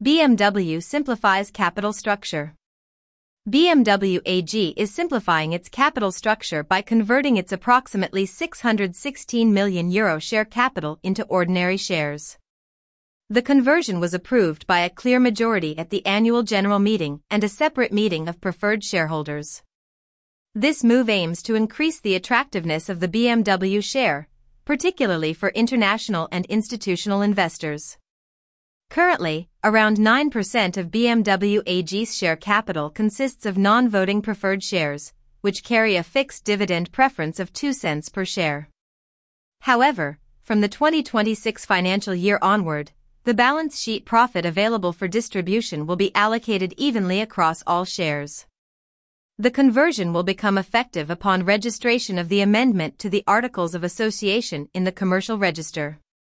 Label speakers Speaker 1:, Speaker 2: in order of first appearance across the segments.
Speaker 1: BMW simplifies capital structure. BMW AG is simplifying its capital structure by converting its approximately €616 million share capital into ordinary shares. The conversion was approved by a clear majority at the annual general meeting and a separate meeting of preferred shareholders. This move aims to increase the attractiveness of the BMW share, particularly for international and institutional investors. Currently, around 9% of BMW AG's share capital consists of non-voting preferred shares, which carry a fixed dividend preference of 2 cents per share. However, from the 2026 financial year onward, the balance sheet profit available for distribution will be allocated evenly across all shares. The conversion will become effective upon registration of the amendment to the Articles of Association in the Commercial Register.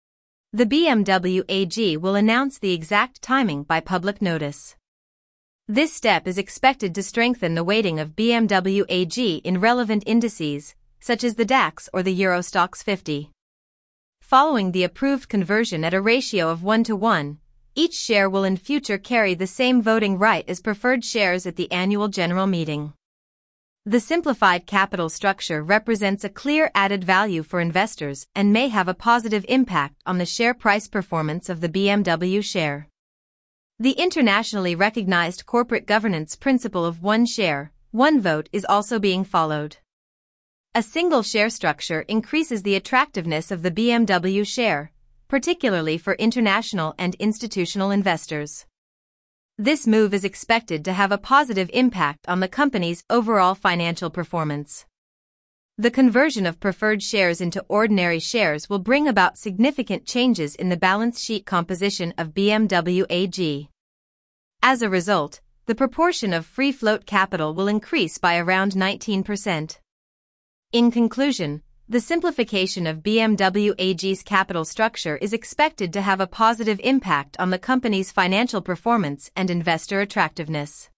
Speaker 1: The BMW AG will announce the exact timing by public notice. This step is expected to strengthen the weighting of BMW AG in relevant indices, such as the DAX or the Euro Stoxx 50. Following the approved conversion at a ratio of 1:1, each share will in future carry the same voting right as preferred shares at the annual general meeting. The simplified capital structure represents a clear added value for investors and may have a positive impact on the share price performance of the BMW share. The internationally recognized corporate governance principle of one share, one vote is also being followed. A single share structure increases the attractiveness of the BMW share, particularly for international and institutional investors. This move is expected to have a positive impact on the company's overall financial performance. The conversion of preferred shares into ordinary shares will bring about significant changes in the balance sheet composition of BMW AG. As a result, the proportion of free float capital will increase by around 19%. In conclusion, the simplification of BMW AG's capital structure is expected to have a positive impact on the company's financial performance and investor attractiveness.